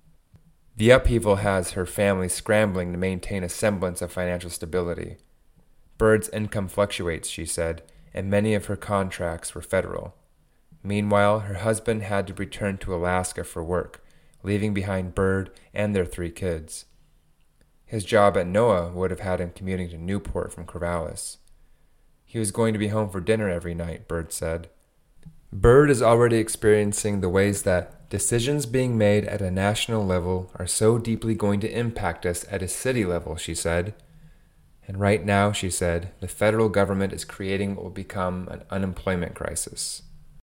The upheaval has her family scrambling to maintain a semblance of financial stability. Bird's income fluctuates, she said, and many of her contracts were federal. Meanwhile, her husband had to return to Alaska for work, leaving behind Bird and their 3 kids. His job at NOAA would have had him commuting to Newport from Corvallis. He was going to be home for dinner every night, Bird said. Bird is already experiencing the ways that decisions being made at a national level are so deeply going to impact us at a city level, she said. And right now, she said, the federal government is creating what will become an unemployment crisis.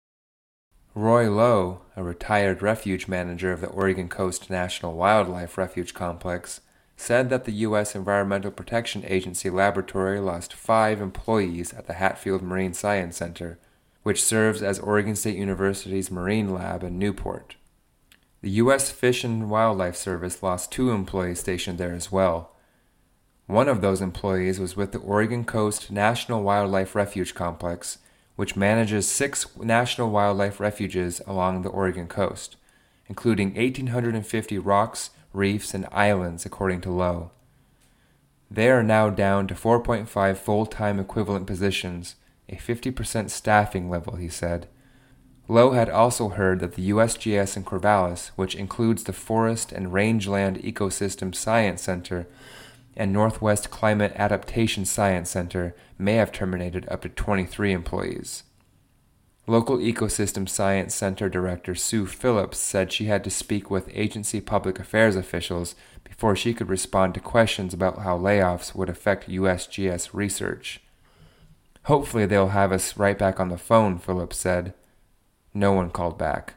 Roy Lowe, a retired refuge manager of the Oregon Coast National Wildlife Refuge Complex, said that the U.S. Environmental Protection Agency laboratory lost 5 employees at the Hatfield Marine Science Center, which serves as Oregon State University's marine lab in Newport. The U.S. Fish and Wildlife Service lost 2 employees stationed there as well. One of those employees was with the Oregon Coast National Wildlife Refuge Complex, which manages 6 national wildlife refuges along the Oregon coast, including 1,850 rocks, reefs, and islands, according to Lowe. They are now down to 4.5 full-time equivalent positions, a 50% staffing level, he said. Lowe had also heard that the USGS in Corvallis, which includes the Forest and Rangeland Ecosystem Science Center and Northwest Climate Adaptation Science Center, may have terminated up to 23 employees. Local Ecosystem Science Center Director Sue Phillips said she had to speak with agency public affairs officials before she could respond to questions about how layoffs would affect USGS research. "Hopefully they'll have us right back on the phone," Phillips said. No one called back.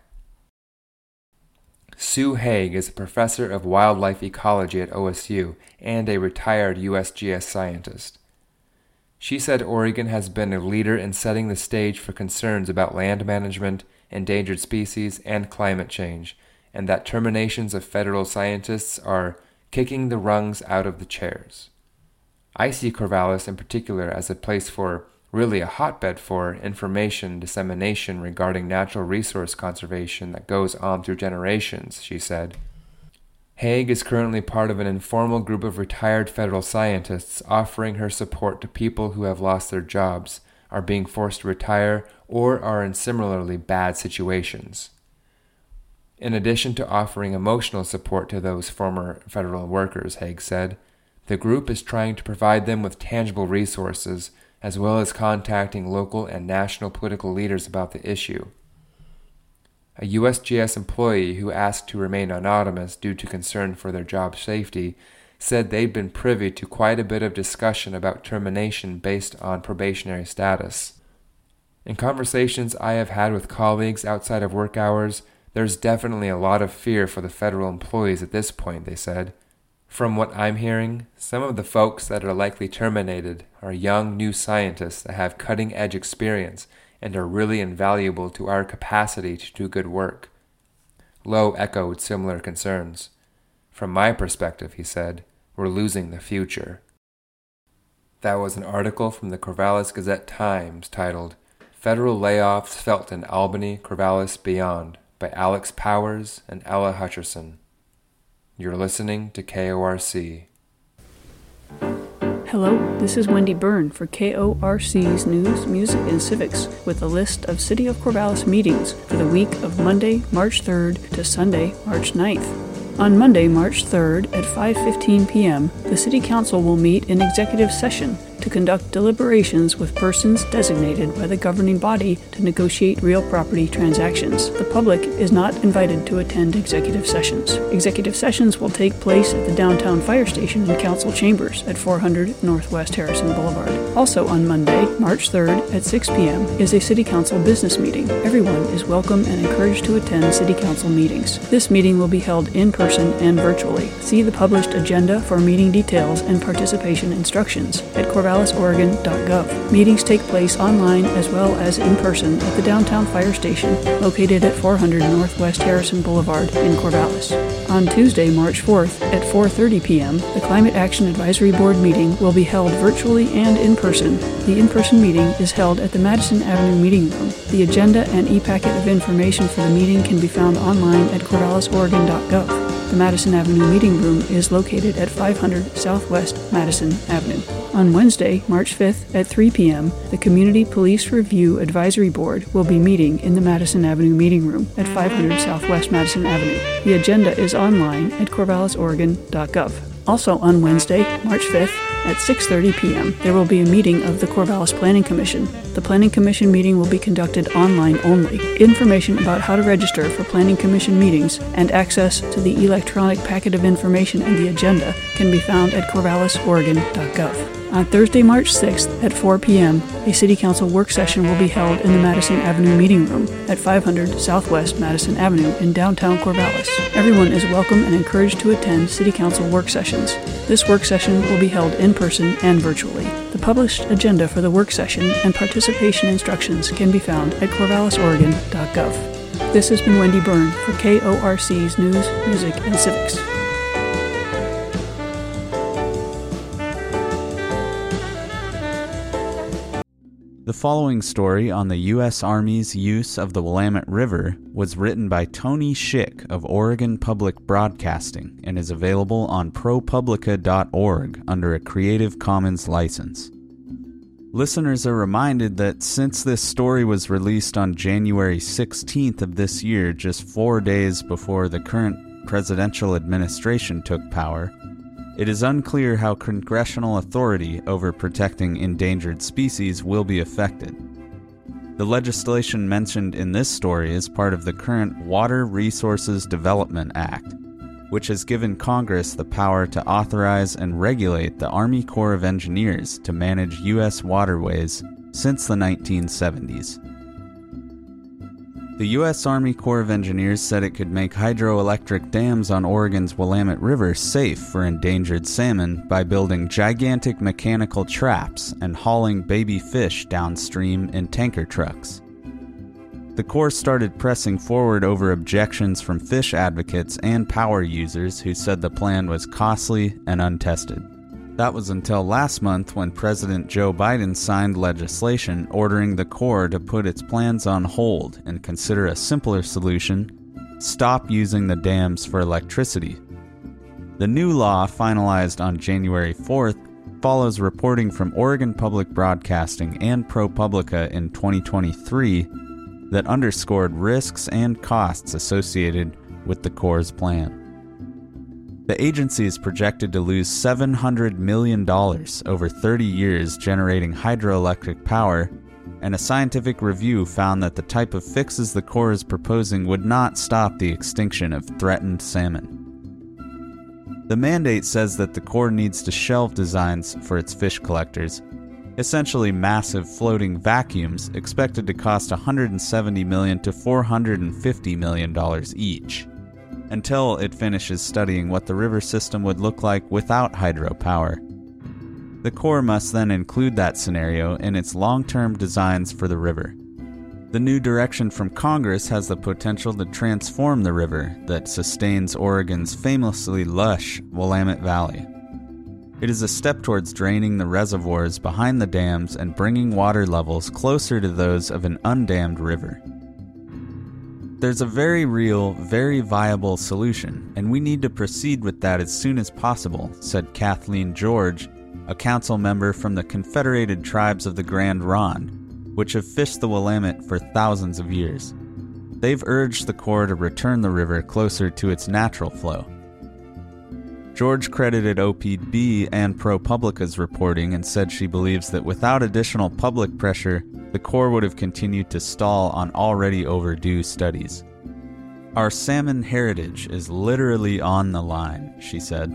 Sue Haig is a professor of wildlife ecology at OSU and a retired USGS scientist. She said Oregon has been a leader in setting the stage for concerns about land management, endangered species, and climate change, and that terminations of federal scientists are kicking the rungs out of the chairs. "I see Corvallis in particular as a place for, really a hotbed for, information dissemination regarding natural resource conservation that goes on through generations," she said. Haig is currently part of an informal group of retired federal scientists offering her support to people who have lost their jobs, are being forced to retire, or are in similarly bad situations. In addition to offering emotional support to those former federal workers, Haig said, the group is trying to provide them with tangible resources, as well as contacting local and national political leaders about the issue. A USGS employee who asked to remain anonymous due to concern for their job safety said they'd been privy to quite a bit of discussion about termination based on probationary status. "In conversations I have had with colleagues outside of work hours, there's definitely a lot of fear for the federal employees at this point," they said. "From what I'm hearing, some of the folks that are likely terminated are young new scientists that have cutting-edge experience and are really invaluable to our capacity to do good work." Lowe echoed similar concerns. "From my perspective," he said, "we're losing the future." That was an article from the Corvallis Gazette-Times titled, "Federal Layoffs Felt in Albany, Corvallis, Beyond," by Alex Powers and Ella Hutcherson. You're listening to KORC.
Hello, this is Wendy Byrne for KORC's News, Music, and Civics with a list of City of Corvallis meetings for the week of Monday, March 3rd to Sunday, March 9th. On Monday, March 3rd at 5:15 p.m., the City Council will meet in executive session to conduct deliberations with persons designated by the governing body to negotiate real property transactions. The public is not invited to attend executive sessions. Executive sessions will take place at the downtown fire station and council chambers at 400 Northwest Harrison Boulevard. Also on Monday, March 3rd at 6 p.m. is a City Council business meeting. Everyone is welcome and encouraged to attend City Council meetings. This meeting will be held in person and virtually. See the published agenda for meeting details and participation instructions at CorvallisOregon.gov. Meetings take place online as well as in person at the downtown fire station located at 400 Northwest Harrison Boulevard in Corvallis. On Tuesday, March 4th at 4:30 p.m., the Climate Action Advisory Board meeting will be held virtually and in person. The in-person meeting is held at the Madison Avenue Meeting Room. The agenda and e-packet of information for the meeting can be found online at CorvallisOregon.gov. The Madison Avenue Meeting Room is located at 500 Southwest Madison Avenue. On Wednesday, March 5th at 3 p.m., the Community Police Review Advisory Board will be meeting in the Madison Avenue Meeting Room at 500 Southwest Madison Avenue. The agenda is online at CorvallisOregon.gov. Also on Wednesday, March 5th at 6:30 p.m., there will be a meeting of the Corvallis Planning Commission. The Planning Commission meeting will be conducted online only. Information about how to register for Planning Commission meetings and access to the electronic packet of information and the agenda can be found at CorvallisOregon.gov. On Thursday, March 6th at 4 p.m., a City Council work session will be held in the Madison Avenue Meeting Room at 500 Southwest Madison Avenue in downtown Corvallis. Everyone is welcome and encouraged to attend City Council work sessions. This work session will be held in person and virtually. The published agenda for the work session and participation instructions can be found at CorvallisOregon.gov. This has been Wendy Byrne for KORC's News, Music, and Civics.
The following story on the U.S. Army's use of the Willamette River was written by Tony Schick of Oregon Public Broadcasting and is available on ProPublica.org under a Creative Commons license. Listeners are reminded that since this story was released on January 16th of this year, just 4 days before the current presidential administration took power, it is unclear how congressional authority over protecting endangered species will be affected. The legislation mentioned in this story is part of the current Water Resources Development Act, which has given Congress the power to authorize and regulate the Army Corps of Engineers to manage U.S. waterways since the 1970s. The U.S. Army Corps of Engineers said it could make hydroelectric dams on Oregon's Willamette River safe for endangered salmon by building gigantic mechanical traps and hauling baby fish downstream in tanker trucks. The Corps started pressing forward over objections from fish advocates and power users who said the plan was costly and untested. That was until last month when President Joe Biden signed legislation ordering the Corps to put its plans on hold and consider a simpler solution: stop using the dams for electricity. The new law, finalized on January 4th, follows reporting from Oregon Public Broadcasting and ProPublica in 2023 that underscored risks and costs associated with the Corps' plan. The agency is projected to lose $700 million over 30 years generating hydroelectric power, and a scientific review found that the type of fixes the Corps is proposing would not stop the extinction of threatened salmon. The mandate says that the Corps needs to shelve designs for its fish collectors, essentially massive floating vacuums expected to cost $170 million to $450 million each, until it finishes studying what the river system would look like without hydropower. The Corps must then include that scenario in its long-term designs for the river. The new direction from Congress has the potential to transform the river that sustains Oregon's famously lush Willamette Valley. It is a step towards draining the reservoirs behind the dams and bringing water levels closer to those of an undammed river. There's a very real, very viable solution, and we need to proceed with that as soon as possible, said Kathleen George, a council member from the Confederated Tribes of the Grand Ronde, which have fished the Willamette for thousands of years. They've urged the Corps to return the river closer to its natural flow. George credited OPB and ProPublica's reporting and said she believes that without additional public pressure, the Corps would have continued to stall on already overdue studies. Our salmon heritage is literally on the line, she said.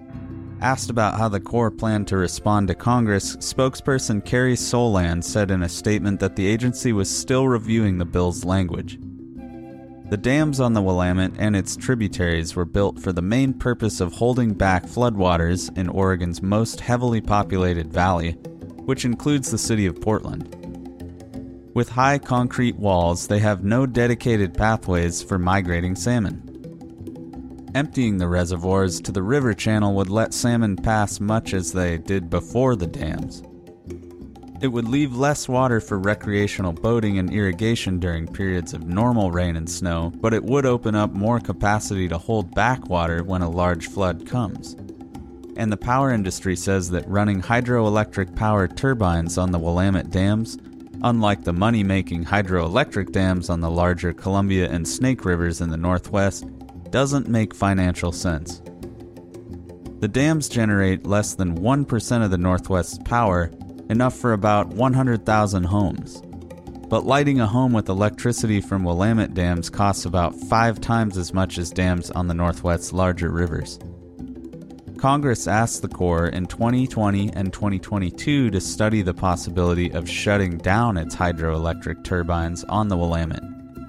Asked about how the Corps planned to respond to Congress, spokesperson Carrie Solan said in a statement that the agency was still reviewing the bill's language. The dams on the Willamette and its tributaries were built for the main purpose of holding back floodwaters in Oregon's most heavily populated valley, which includes the city of Portland. With high concrete walls, they have no dedicated pathways for migrating salmon. Emptying the reservoirs to the river channel would let salmon pass much as they did before the dams. It would leave less water for recreational boating and irrigation during periods of normal rain and snow, but it would open up more capacity to hold back water when a large flood comes. And the power industry says that running hydroelectric power turbines on the Willamette dams, unlike the money-making hydroelectric dams on the larger Columbia and Snake Rivers in the Northwest, doesn't make financial sense. The dams generate less than 1% of the Northwest's power, enough for about 100,000 homes. But lighting a home with electricity from Willamette dams costs about 5 times as much as dams on the Northwest's larger rivers. Congress asked the Corps in 2020 and 2022 to study the possibility of shutting down its hydroelectric turbines on the Willamette.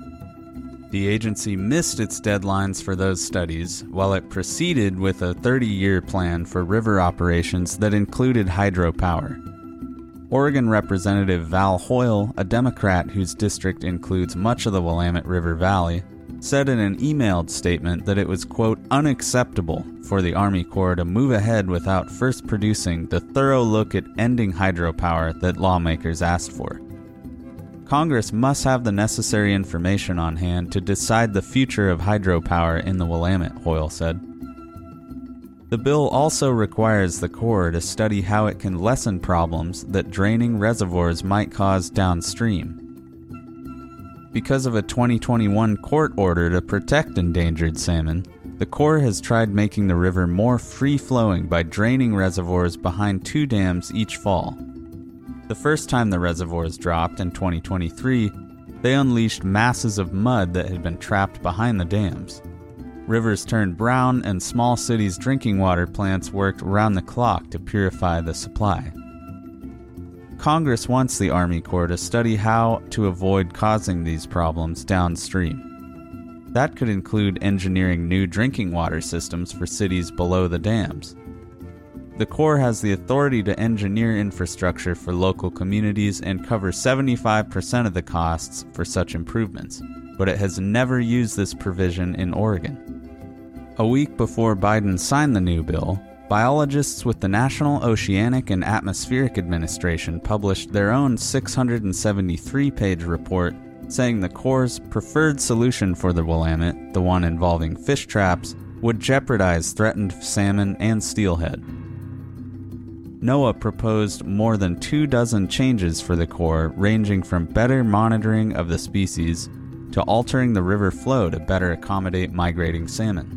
The agency missed its deadlines for those studies, while it proceeded with a 30-year plan for river operations that included hydropower. Oregon Representative Val Hoyle, a Democrat whose district includes much of the Willamette River Valley, said in an emailed statement that it was, quote, unacceptable for the Army Corps to move ahead without first producing the thorough look at ending hydropower that lawmakers asked for. Congress must have the necessary information on hand to decide the future of hydropower in the Willamette, Hoyle said. The bill also requires the Corps to study how it can lessen problems that draining reservoirs might cause downstream. Because of a 2021 court order to protect endangered salmon, the Corps has tried making the river more free-flowing by draining reservoirs behind 2 dams each fall. The first time the reservoirs dropped in 2023, they unleashed masses of mud that had been trapped behind the dams. Rivers turned brown, and small cities' drinking water plants worked round the clock to purify the supply. Congress wants the Army Corps to study how to avoid causing these problems downstream. That could include engineering new drinking water systems for cities below the dams. The Corps has the authority to engineer infrastructure for local communities and cover 75% of the costs for such improvements, but it has never used this provision in Oregon. A week before Biden signed the new bill, biologists with the National Oceanic and Atmospheric Administration published their own 673-page report saying the Corps' preferred solution for the Willamette, the one involving fish traps, would jeopardize threatened salmon and steelhead. NOAA proposed more than 24 changes for the Corps, ranging from better monitoring of the species to altering the river flow to better accommodate migrating salmon.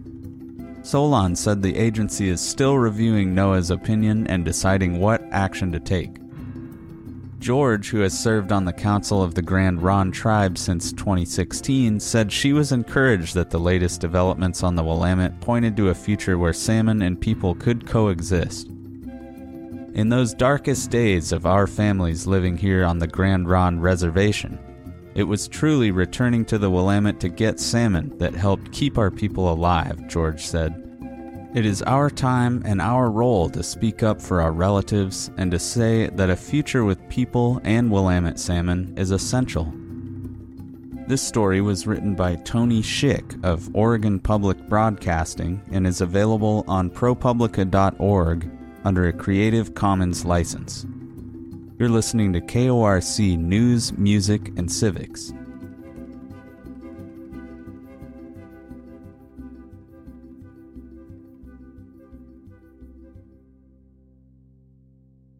Solon said the agency is still reviewing NOAA's opinion and deciding what action to take. George, who has served on the council of the Grand Ronde Tribe since 2016, said she was encouraged that the latest developments on the Willamette pointed to a future where salmon and people could coexist. In those darkest days of our families living here on the Grand Ronde Reservation, it was truly returning to the Willamette to get salmon that helped keep our people alive, George said. It is our time and our role to speak up for our relatives and to say that a future with people and Willamette salmon is essential. This story was written by Tony Schick of Oregon Public Broadcasting and is available on ProPublica.org under a Creative Commons license. You're listening to KORC News, Music, and Civics.